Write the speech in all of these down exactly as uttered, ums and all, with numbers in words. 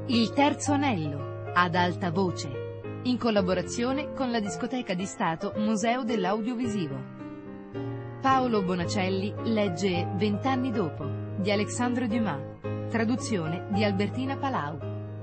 Il terzo anello, ad alta voce, in collaborazione con la Discoteca di Stato Museo dell'Audiovisivo. Paolo Bonacelli legge Vent'anni dopo, di Alexandre Dumas, traduzione di Albertina Palau.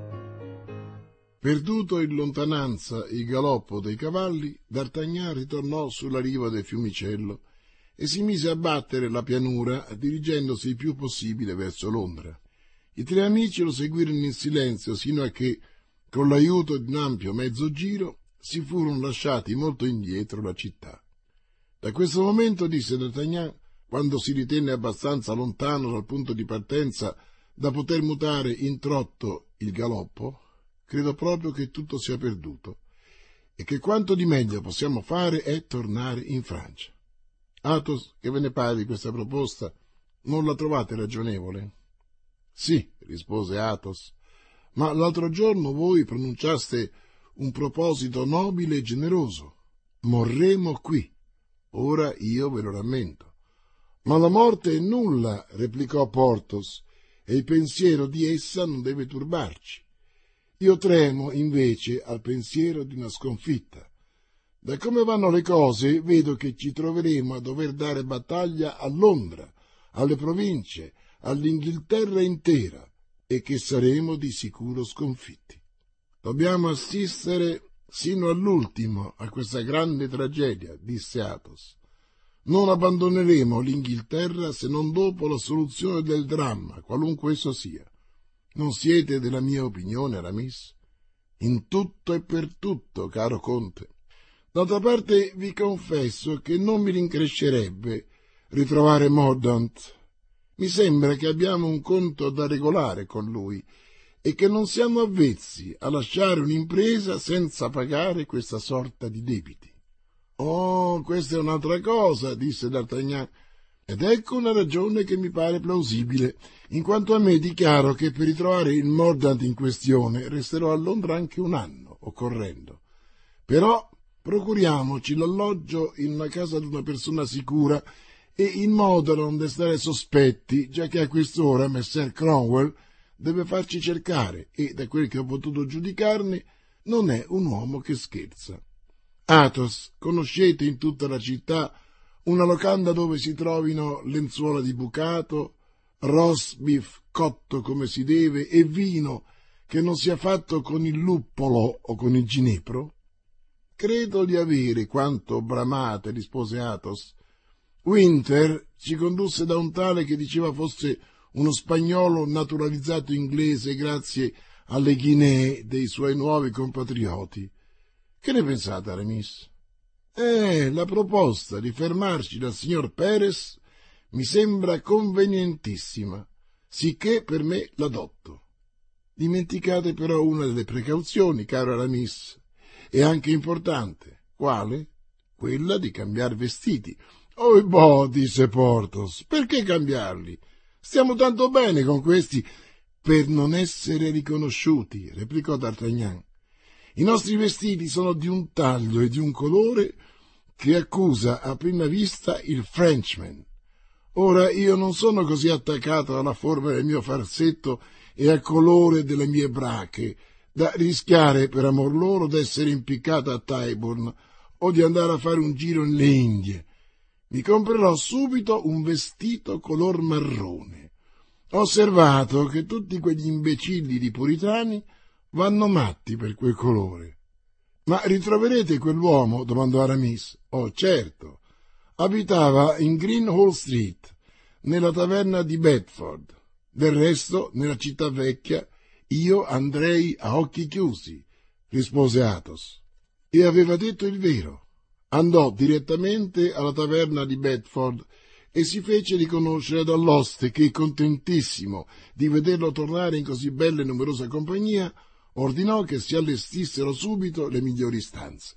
Perduto in lontananza il galoppo dei cavalli, D'Artagnan ritornò sulla riva del fiumicello e si mise a battere la pianura, dirigendosi il più possibile verso Londra. I tre amici lo seguirono in silenzio sino a che, con l'aiuto di un ampio mezzo giro, si furono lasciati molto indietro la città. Da questo momento, disse D'Artagnan, quando si ritenne abbastanza lontano dal punto di partenza da poter mutare in trotto il galoppo, credo proprio che tutto sia perduto e che quanto di meglio possiamo fare è tornare in Francia. Athos, che ve ne pare di questa proposta? Non la trovate ragionevole? Sì, rispose Athos, ma l'altro giorno voi pronunciaste un proposito nobile e generoso. Morremo qui. Ora io ve lo rammento. Ma la morte è nulla, replicò Porthos, e il pensiero di essa non deve turbarci. Io tremo, invece, al pensiero di una sconfitta. Da come vanno le cose, vedo che ci troveremo a dover dare battaglia a Londra, alle province, all'Inghilterra intera, e che saremo di sicuro sconfitti. Dobbiamo assistere sino all'ultimo a questa grande tragedia, disse Athos. Non abbandoneremo l'Inghilterra se non dopo la soluzione del dramma, qualunque esso sia. Non siete della mia opinione, Aramis? In tutto e per tutto, caro conte. D'altra parte vi confesso che non mi rincrescerebbe ritrovare Mordaunt. Mi sembra che abbiamo un conto da regolare con lui e che non siamo avvezzi a lasciare un'impresa senza pagare questa sorta di debiti. Oh, questa è un'altra cosa, disse D'Artagnan, ed ecco una ragione che mi pare plausibile. In quanto a me, dichiaro che per ritrovare il Mordaunt in questione resterò a Londra anche un anno, occorrendo. Però procuriamoci l'alloggio in una casa di una persona sicura e in modo da non destare sospetti, già che a quest'ora Messer Cromwell deve farci cercare e, da quel che ho potuto giudicarne, non è un uomo che scherza. Athos, conoscete in tutta la città una locanda dove si trovino lenzuola di bucato, roast beef cotto come si deve e vino che non sia fatto con il luppolo o con il ginepro? Credo di avere quanto bramate, rispose Athos. Winter ci condusse da un tale che diceva fosse uno spagnolo naturalizzato inglese grazie alle ghinee dei suoi nuovi compatrioti. Che ne pensate, Aramis? Eh, la proposta di fermarci dal signor Perez mi sembra convenientissima, sicché per me l'adotto. Dimenticate però una delle precauzioni, caro Aramis, e anche importante. Quale? Quella di cambiare vestiti. Oh, boh, disse Porthos, perché cambiarli? Stiamo tanto bene con questi. Per non essere riconosciuti, replicò D'Artagnan. I nostri vestiti sono di un taglio e di un colore che accusa a prima vista il Frenchman. Ora io non sono così attaccato alla forma del mio farsetto e al colore delle mie brache da rischiare per amor loro d'essere impiccato a Tyburn o di andare a fare un giro nelle Indie. Mi comprerò subito un vestito color marrone. Ho osservato che tutti quegli imbecilli di puritani vanno matti per quel colore. Ma ritroverete quell'uomo? Domandò Aramis. Oh, certo. Abitava in Greenhall Street, nella taverna di Bedford. Del resto, nella città vecchia, io andrei a occhi chiusi, rispose Athos. E aveva detto il vero. Andò direttamente alla taverna di Bedford e si fece riconoscere dall'oste che, contentissimo di vederlo tornare in così bella e numerosa compagnia, ordinò che si allestissero subito le migliori stanze.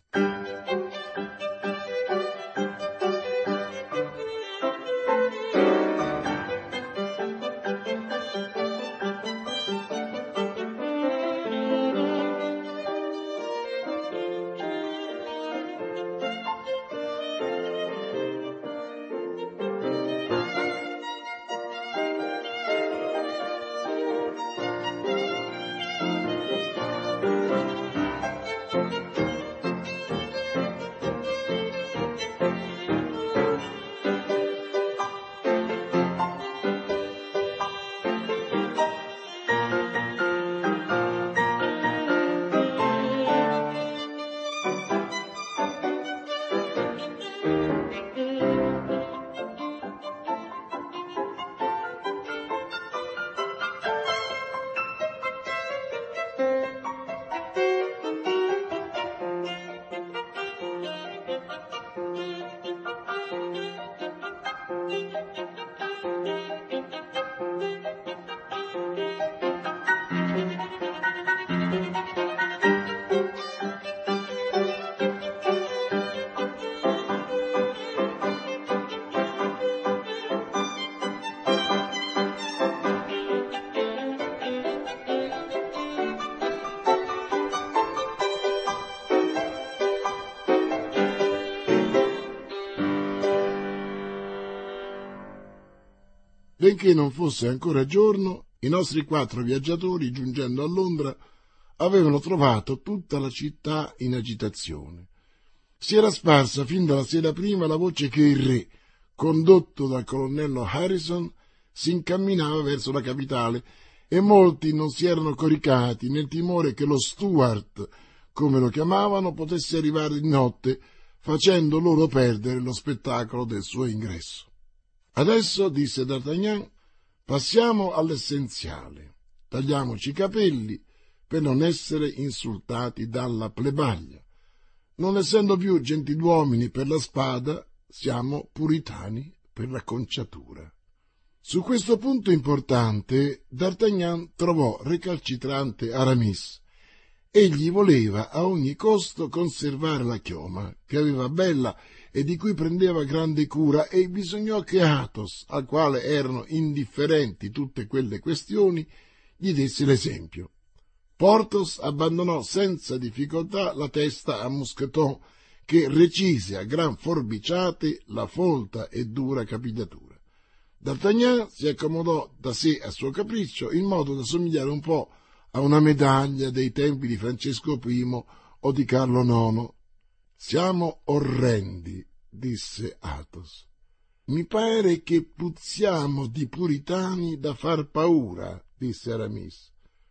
Benché non fosse ancora giorno, i nostri quattro viaggiatori, giungendo a Londra, avevano trovato tutta la città in agitazione. Si era sparsa fin dalla sera prima la voce che il re, condotto dal colonnello Harrison, si incamminava verso la capitale, e molti non si erano coricati nel timore che lo Stuart, come lo chiamavano, potesse arrivare di notte, facendo loro perdere lo spettacolo del suo ingresso. Adesso, disse D'Artagnan, passiamo all'essenziale. Tagliamoci i capelli per non essere insultati dalla plebaglia. Non essendo più gentiluomini per la spada, siamo puritani per la conciatura. Su questo punto importante, D'Artagnan trovò recalcitrante Aramis. Egli voleva a ogni costo conservare la chioma, che aveva bella e di cui prendeva grande cura, e bisognò che Athos, al quale erano indifferenti tutte quelle questioni, gli desse l'esempio. Porthos abbandonò senza difficoltà la testa a Mousqueton, che recise a gran forbiciate la folta e dura capigliatura. D'Artagnan si accomodò da sé a suo capriccio, in modo da somigliare un po' a una medaglia dei tempi di Francesco primo o di Carlo nono. «Siamo orrendi», disse Athos. «Mi pare che puzziamo di puritani da far paura», disse Aramis.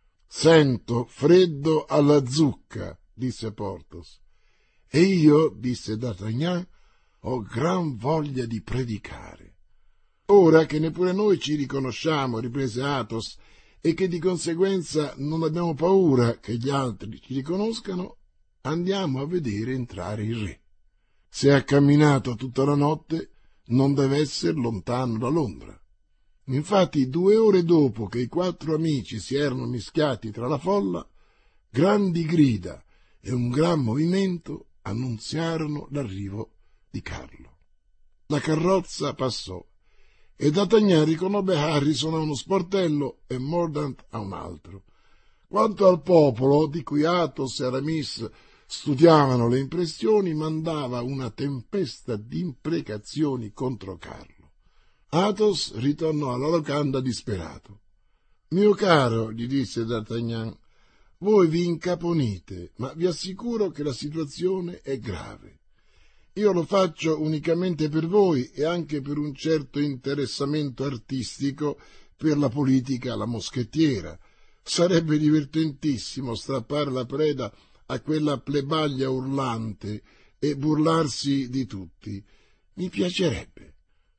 «Sento freddo alla zucca», disse Porthos. «E io», disse D'Artagnan, «ho gran voglia di predicare». «Ora che neppure noi ci riconosciamo», riprese Athos, «e che di conseguenza non abbiamo paura che gli altri ci riconoscano, andiamo a vedere entrare il re. Se ha camminato tutta la notte, non deve essere lontano da Londra». Infatti, due ore dopo che i quattro amici si erano mischiati tra la folla, grandi grida e un gran movimento annunziarono l'arrivo di Carlo. La carrozza passò, e D'Artagnan riconobbe Harrison a uno sportello e Mordaunt a un altro. Quanto al popolo, di cui Athos e Aramis studiavano le impressioni, mandava una tempesta di imprecazioni contro Carlo. Athos ritornò alla locanda disperato. «Mio caro», gli disse D'Artagnan, «voi vi incaponite, ma vi assicuro che la situazione è grave. Io lo faccio unicamente per voi e anche per un certo interessamento artistico per la politica alla moschettiera. Sarebbe divertentissimo strappare la preda a quella plebaglia urlante e burlarsi di tutti. Mi piacerebbe».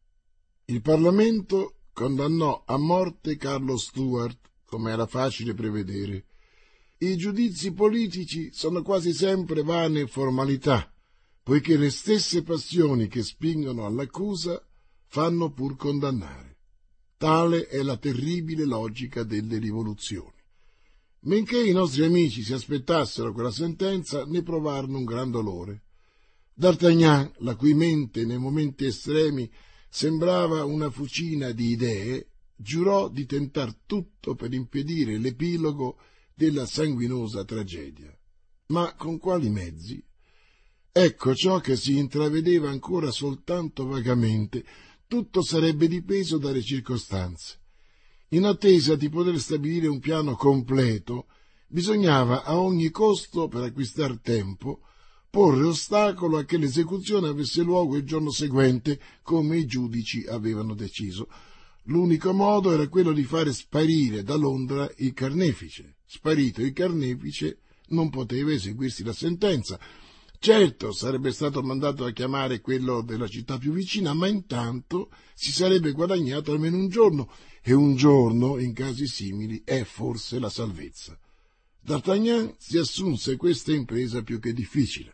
Il Parlamento condannò a morte Carlo Stuart, come era facile prevedere. I giudizi politici sono quasi sempre vane formalità, poiché le stesse passioni che spingono all'accusa fanno pur condannare. Tale è la terribile logica delle rivoluzioni. Benché i nostri amici si aspettassero quella sentenza, ne provarono un gran dolore. D'Artagnan, la cui mente nei momenti estremi sembrava una fucina di idee, giurò di tentar tutto per impedire l'epilogo della sanguinosa tragedia. Ma con quali mezzi? Ecco ciò che si intravedeva ancora soltanto vagamente. Tutto sarebbe dipeso dalle circostanze. In attesa di poter stabilire un piano completo, bisognava a ogni costo, per acquistar tempo, porre ostacolo a che l'esecuzione avesse luogo il giorno seguente, come i giudici avevano deciso. L'unico modo era quello di fare sparire da Londra il carnefice. Sparito il carnefice, non poteva eseguirsi la sentenza. Certo, sarebbe stato mandato a chiamare quello della città più vicina, ma intanto si sarebbe guadagnato almeno un giorno, e un giorno, in casi simili, è forse la salvezza. D'Artagnan si assunse questa impresa più che difficile.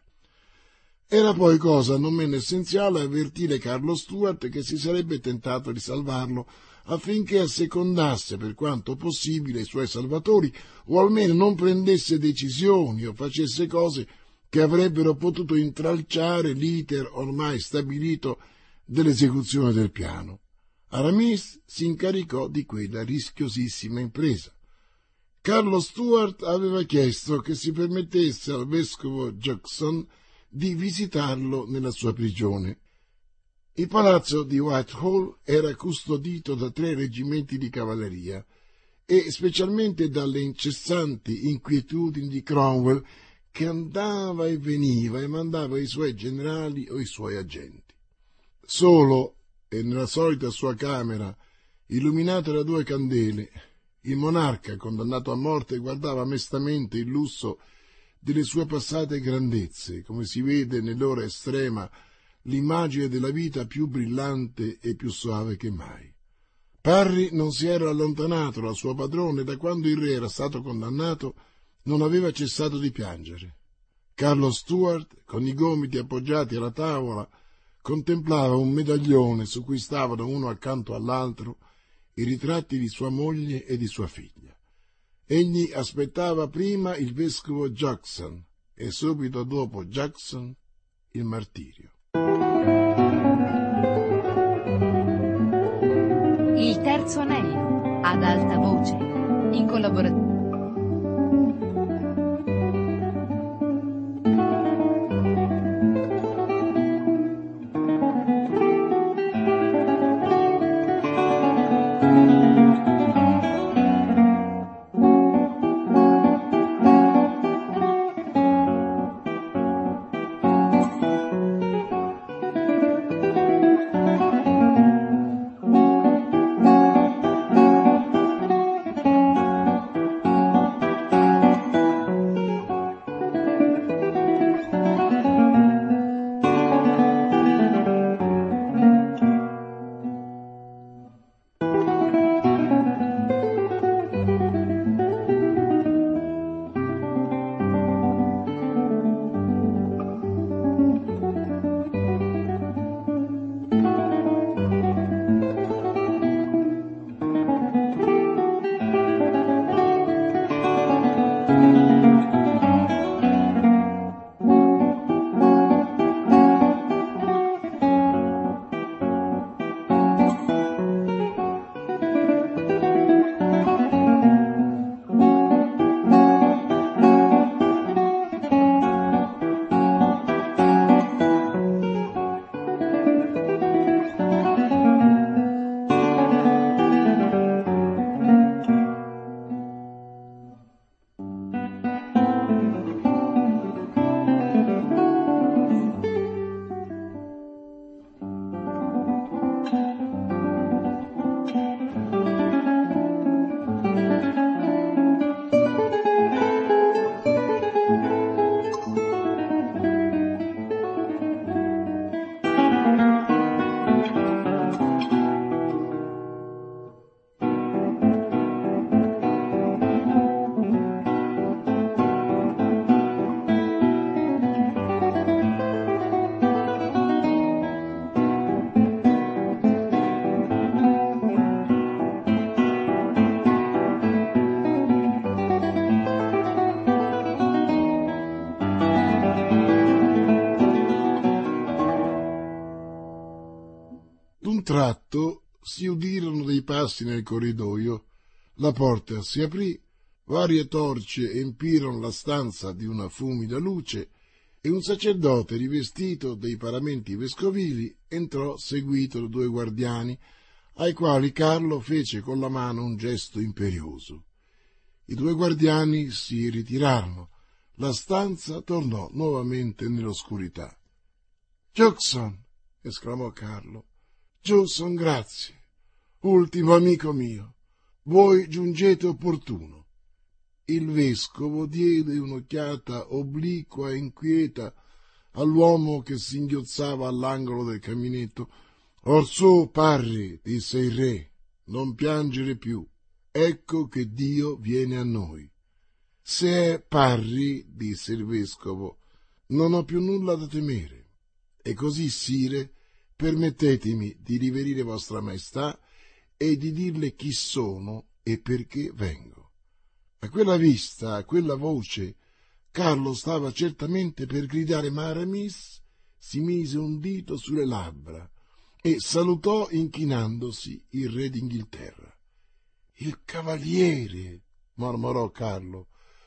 Era poi cosa non meno essenziale avvertire Carlo Stuart che si sarebbe tentato di salvarlo, affinché assecondasse per quanto possibile i suoi salvatori, o almeno non prendesse decisioni o facesse cose che avrebbero potuto intralciare l'iter ormai stabilito dell'esecuzione del piano. Aramis si incaricò di quella rischiosissima impresa. Carlo Stuart aveva chiesto che si permettesse al vescovo Jackson di visitarlo nella sua prigione. Il palazzo di Whitehall era custodito da tre reggimenti di cavalleria e specialmente dalle incessanti inquietudini di Cromwell, che andava e veniva e mandava i suoi generali o i suoi agenti. Solo, e nella solita sua camera, illuminata da due candele, il monarca, condannato a morte, guardava mestamente il lusso delle sue passate grandezze, come si vede nell'ora estrema l'immagine della vita più brillante e più soave che mai. Parry non si era allontanato dal suo padrone da quando il re era stato condannato, non aveva cessato di piangere. Carlo Stuart, con i gomiti appoggiati alla tavola, contemplava un medaglione su cui stavano uno accanto all'altro i ritratti di sua moglie e di sua figlia. Egli aspettava prima il vescovo Jackson e subito dopo Jackson il martirio. Il terzo anello, ad alta voce, in collaborazione. D'un tratto si udirono dei passi nel corridoio, la porta si aprì, varie torce empirono la stanza di una fumida luce e un sacerdote rivestito dei paramenti vescovili entrò seguito da due guardiani, ai quali Carlo fece con la mano un gesto imperioso. I due guardiani si ritirarono, la stanza tornò nuovamente nell'oscurità. «Jackson!» esclamò Carlo. «Jackson, grazie. Ultimo amico mio, voi giungete opportuno». Il vescovo diede un'occhiata obliqua e inquieta all'uomo che singhiozzava all'angolo del caminetto. «Orsù, Parry», disse il re, «non piangere più. Ecco che Dio viene a noi». «Se è Parry», disse il vescovo, «non ho più nulla da temere. E così, sire, permettetemi di riverire vostra maestà e di dirle chi sono e perché vengo». A quella vista, a quella voce, Carlo stava certamente per gridare, ma Aramis si mise un dito sulle labbra e salutò inchinandosi il re d'Inghilterra. «Il cavaliere», mormorò Carlo.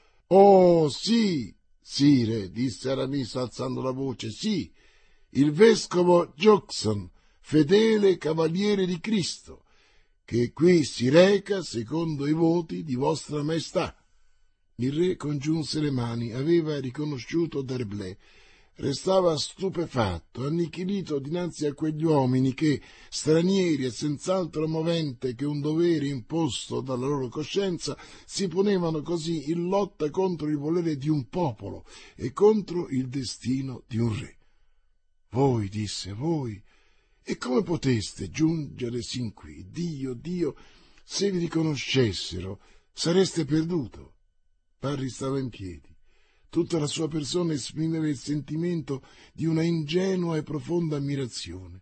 «Oh, sì, sire», disse Aramis alzando la voce, «sì, il vescovo Jackson fedele cavaliere di Cristo, che qui si reca secondo i voti di vostra maestà. Il re congiunse le mani, aveva riconosciuto D'Herblay, restava stupefatto, annichilito dinanzi a quegli uomini che, stranieri e senz'altro movente che un dovere imposto dalla loro coscienza, si ponevano così in lotta contro il volere di un popolo e contro il destino di un re. Voi, disse, voi, e come poteste giungere sin qui? Dio, Dio, se vi riconoscessero, sareste perduto. Parri stava in piedi. Tutta la sua persona esprimeva il sentimento di una ingenua e profonda ammirazione.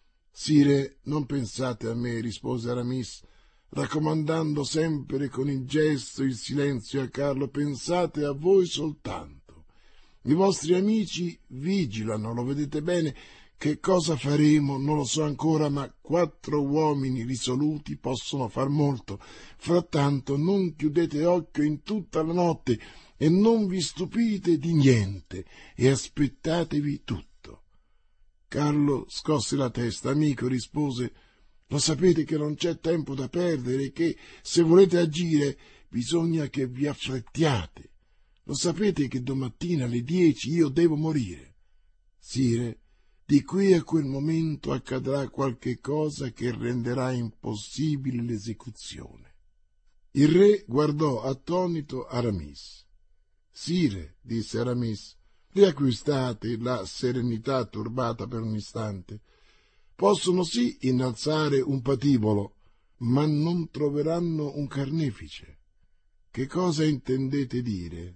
Sire, non pensate a me, rispose Aramis, raccomandando sempre con il gesto il silenzio a Carlo, pensate a voi soltanto. I vostri amici vigilano, lo vedete bene. Che cosa faremo non lo so ancora, ma quattro uomini risoluti possono far molto. Frattanto non chiudete occhio in tutta la notte e non vi stupite di niente e aspettatevi tutto. Carlo scosse la testa. Amico, rispose, lo sapete che non c'è tempo da perdere e che se volete agire bisogna che vi affrettiate. Lo sapete che domattina alle dieci io devo morire. Sire, di qui a quel momento accadrà qualche cosa che renderà impossibile l'esecuzione. Il re guardò attonito Aramis. Sire, disse Aramis, riacquistate la serenità turbata per un istante. Possono sì innalzare un patibolo, ma non troveranno un carnefice. Che cosa intendete dire?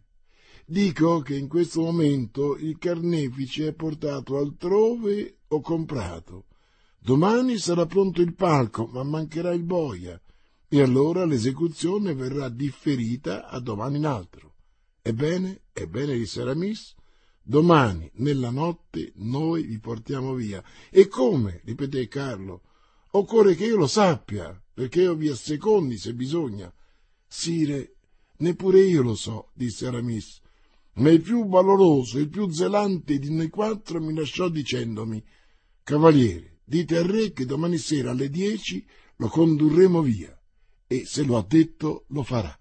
Dico che in questo momento il carnefice è portato altrove o comprato. Domani sarà pronto il palco, ma mancherà il boia, e allora l'esecuzione verrà differita a domani in altro. Ebbene, ebbene, disse Aramis, domani nella notte noi vi portiamo via. E come? Ripeté Carlo. Occorre che io lo sappia, perché io vi assecondi se bisogna. Sire, neppure io lo so, disse Aramis. Ma il più valoroso, il più zelante di noi quattro mi lasciò dicendomi, cavaliere, dite al re che domani sera alle dieci lo condurremo via, e se lo ha detto lo farà.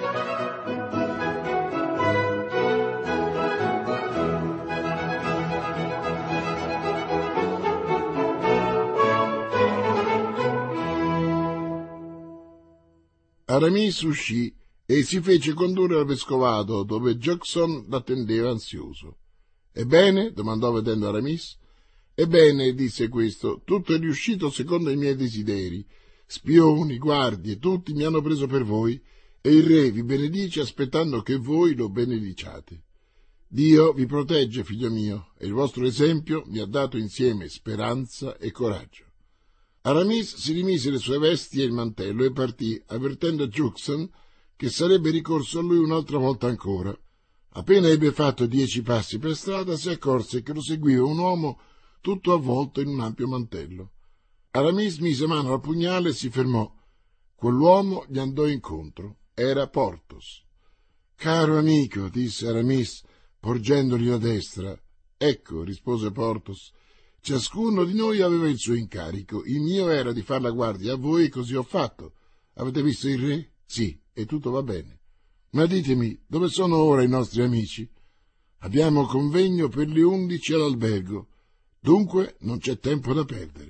Aramis uscì e si fece condurre al vescovado, dove Juxon l'attendeva ansioso. «Ebbene?» domandò vedendo Aramis. «Ebbene», disse questo, «tutto è riuscito secondo i miei desideri. Spioni, guardie, tutti mi hanno preso per voi, e il re vi benedice aspettando che voi lo benediciate. Dio vi protegge, figlio mio, e il vostro esempio mi ha dato insieme speranza e coraggio». Aramis si rimise le sue vesti e il mantello e partì, avvertendo Juxon che sarebbe ricorso a lui un'altra volta ancora. Appena ebbe fatto dieci passi per strada, si accorse che lo seguiva un uomo tutto avvolto in un ampio mantello. Aramis mise mano al pugnale e si fermò. Quell'uomo gli andò incontro. Era Porthos. «Caro amico», disse Aramis, porgendogli la destra. «Ecco», rispose Porthos, «ciascuno di noi aveva il suo incarico. Il mio era di far la guardia a voi e così ho fatto. Avete visto il re? Sì, e tutto va bene. Ma ditemi, dove sono ora i nostri amici? Abbiamo convegno per le undici all'albergo, dunque non c'è tempo da perdere».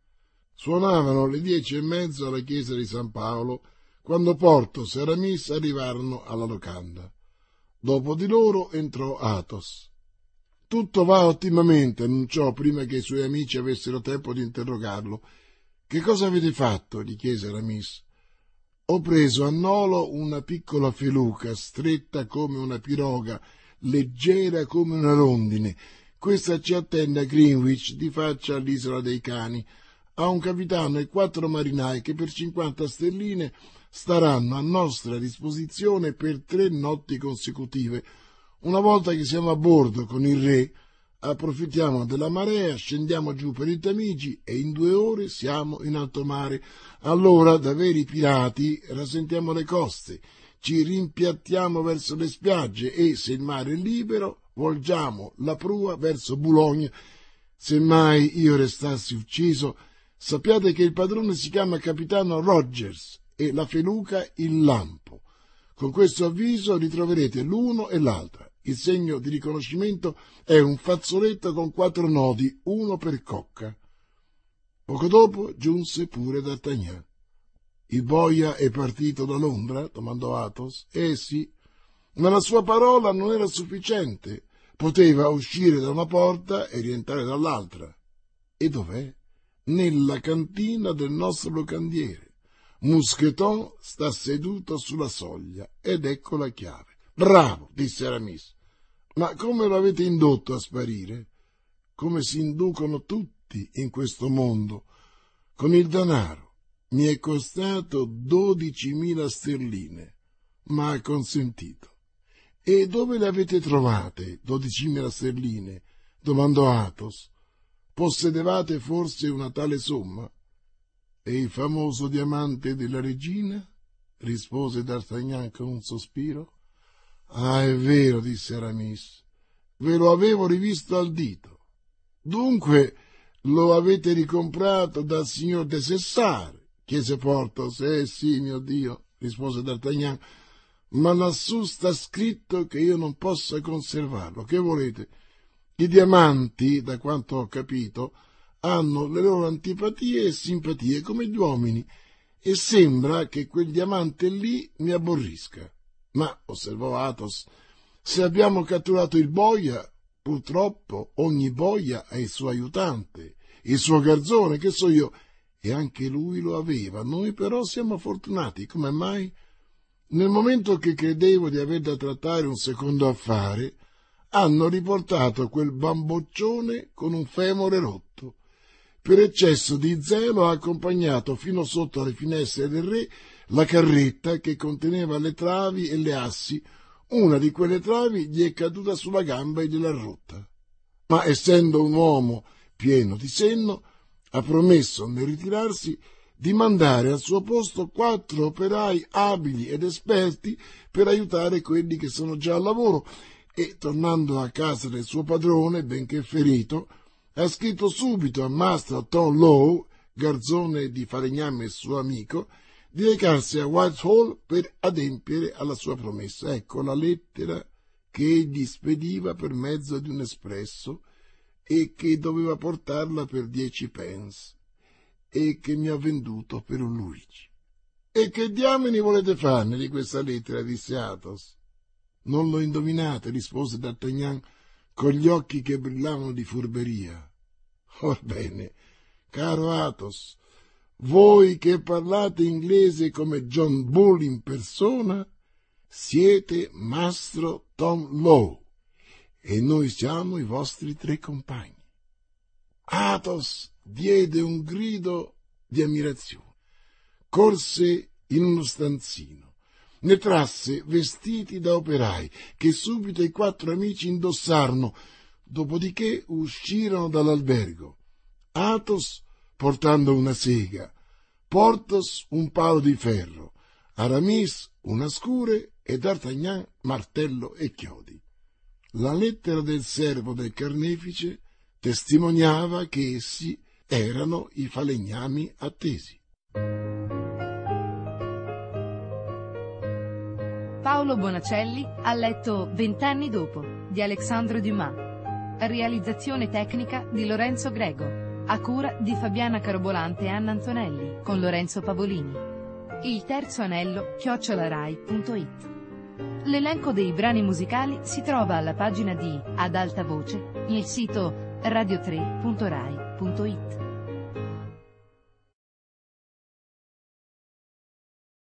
Suonavano le dieci e mezzo alla chiesa di San Paolo, quando Porthos e Aramis arrivarono alla locanda. Dopo di loro entrò Athos. «Tutto va ottimamente», annunciò prima che i suoi amici avessero tempo di interrogarlo. «Che cosa avete fatto?» gli chiese Aramis. «Ho preso a nolo una piccola feluca, stretta come una piroga, leggera come una rondine. Questa ci attende a Greenwich, di faccia all'Isola dei Cani. Ha un capitano e quattro marinai che per cinquanta sterline staranno a nostra disposizione per tre notti consecutive. Una volta che siamo a bordo con il re, approfittiamo della marea, scendiamo giù per il Tamigi e in due ore siamo in alto mare. Allora, da veri pirati, rasentiamo le coste, ci rimpiattiamo verso le spiagge e, se il mare è libero, volgiamo la prua verso Boulogne. Se mai io restassi ucciso, sappiate che il padrone si chiama capitano Rogers e la feluca il lampo. Con questo avviso ritroverete l'uno e l'altra. Il segno di riconoscimento è un fazzoletto con quattro nodi, uno per cocca». Poco dopo giunse pure D'Artagnan. «Il boia è partito da Londra?» domandò Athos. «Eh sì, ma la sua parola non era sufficiente. Poteva uscire da una porta e rientrare dall'altra». «E dov'è?» «Nella cantina del nostro locandiere. Mousqueton sta seduto sulla soglia ed ecco la chiave». «Bravo», disse Aramis. «Ma come lo avete indotto a sparire?» «Come si inducono tutti in questo mondo, con il denaro. Mi è costato dodicimila sterline, ma ha consentito». «E dove le avete trovate, dodicimila sterline?» domandò Athos. «Possedevate forse una tale somma?» «E il famoso diamante della regina?» rispose D'Artagnan con un sospiro. «Ah, è vero», disse Aramis, «ve lo avevo rivisto al dito». «Dunque lo avete ricomprato dal signor de Sessart?» chiese Porthos. «Eh sì, mio Dio», rispose D'Artagnan, «ma lassù sta scritto che io non possa conservarlo. Che volete? I diamanti, da quanto ho capito, hanno le loro antipatie e simpatie come gli uomini, e sembra che quel diamante lì mi aborrisca. Ma», osservò Athos, «se abbiamo catturato il boia, purtroppo ogni boia ha il suo aiutante, il suo garzone, che so io, e anche lui lo aveva. Noi però siamo fortunati. Come mai? Nel momento che credevo di aver da trattare un secondo affare, hanno riportato quel bamboccione con un femore rotto. Per eccesso di zelo ha accompagnato fino sotto alle finestre del re la carretta che conteneva le travi e le assi. Una di quelle travi gli è caduta sulla gamba e gliel'ha rotta. Ma essendo un uomo pieno di senno, ha promesso nel ritirarsi di mandare al suo posto quattro operai abili ed esperti per aiutare quelli che sono già al lavoro, e, tornando a casa del suo padrone, benché ferito, ha scritto subito a Master Tom Lowe, garzone di falegname e suo amico, di recarsi a Whitehall per adempiere alla sua promessa. Ecco la lettera che egli spediva per mezzo di un espresso e che doveva portarla per dieci pence e che mi ha venduto per un Luigi. «E che diamine volete farne di questa lettera?» disse Athos. «Non lo indovinate», rispose D'Artagnan con gli occhi che brillavano di furberia. «Orbene, caro Athos, voi che parlate inglese come John Bull in persona, siete Mastro Tom Lowe e noi siamo i vostri tre compagni». Athos diede un grido di ammirazione, corse in uno stanzino, ne trasse vestiti da operai che subito i quattro amici indossarono, dopodiché uscirono dall'albergo. Athos portando una sega, Porthos un palo di ferro, Aramis una scure e D'Artagnan martello e chiodi. La lettera del servo del carnefice testimoniava che essi erano i falegnami attesi. Paolo Bonacelli ha letto Vent'anni dopo di Alexandre Dumas. Realizzazione tecnica di Lorenzo Grego. A cura di Fabiana Carobolante e Anna Antonelli, con Lorenzo Pavolini. Il terzo anello chiocciolarai punto it. L'elenco dei brani musicali si trova alla pagina di Ad alta voce nel sito radio tre punto rai punto it.